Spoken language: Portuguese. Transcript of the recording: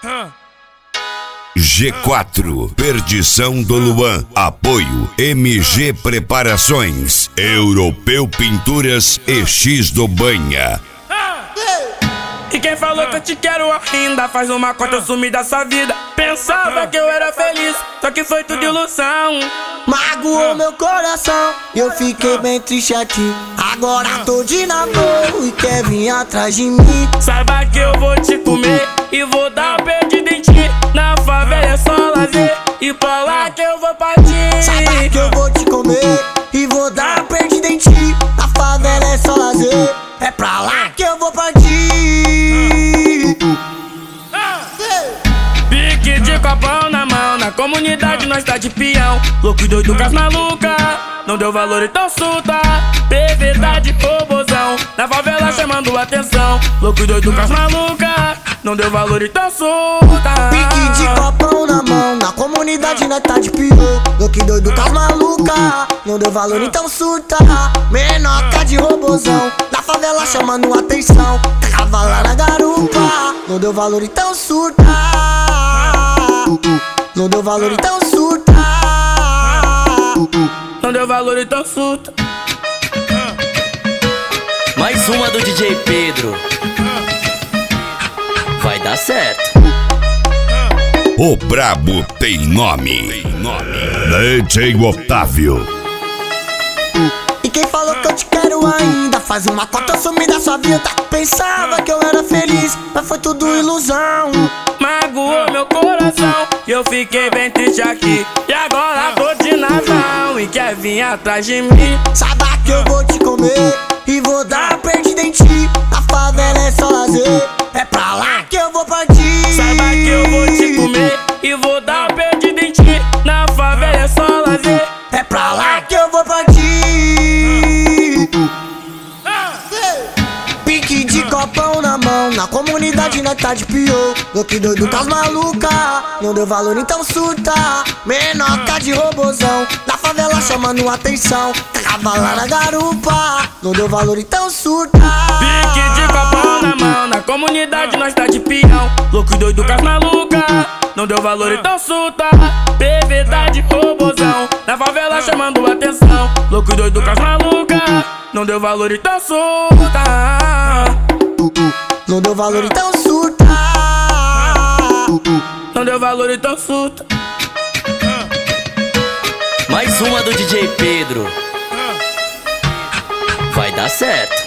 G4, Perdição do Luan. Apoio MG Preparações, Europeu Pinturas e X do Banha. E quem falou que eu te quero ainda faz uma conta, eu sumi da sua vida. Pensava que eu era feliz, só que foi tudo ilusão. Magoou meu coração e eu fiquei bem triste aqui. Agora tô de namoro e quer vir atrás de mim. Saiba que eu vou te comer e vou dar um perdido em ti. Na favela é só lazer e pra lá que eu vou partir. Saiba que eu vou te comer e vou dar um perdido em ti. Na favela é só lazer, é pra lá que eu vou partir. Pique de copão na mão, na comunidade nós tá de peão. Louco e doido com as maluca, não deu valor então surta. Verdade, robozão, na favela chamando atenção. Louco e doido com as maluca, não deu valor então surta. Pique de copão na mão, na comunidade nós tá de peão. Louco e doido com as maluca, não deu valor então surta. Menoca de robozão, na favela chamando atenção. Tava lá na garupa, não deu valor então surta. Não deu valor então surta. Não deu valor então surta. Mais uma do DJ Pedro. Vai dar certo. O brabo tem nome. DJ Otávio. E quem falou que eu te quero ainda faz uma cota, eu sumi da sua vida. Pensava que eu era feliz, mas foi tudo ilusão. Magoou meu coração e eu fiquei bem triste aqui. E agora tô de nazão e quer vir atrás de mim. Saiba que eu vou te comer e vou dar perdida em ti. Na favela é só lazer, é pra lá que eu vou partir. Saiba que eu vou te comer e vou dar perdida em ti. Na favela é só lazer, é pra lá que eu vou partir. Pique de copão na mão, na comunidade nós tá de pior. Louco e doido com as maluca, não deu valor então surta. Menoca de robozão, na favela chamando atenção. Tava lá na garupa, não deu valor então surta. Pique de copão na mão, na comunidade nós tá de peão. Louco e doido com as maluca, não deu valor então surta. Verdade, robozão, na favela chamando atenção. Louco e doido com as maluca, não deu valor então surta. Não deu valor então surta. Não deu valor então surta. Mais uma do DJ Pedro. Vai dar certo.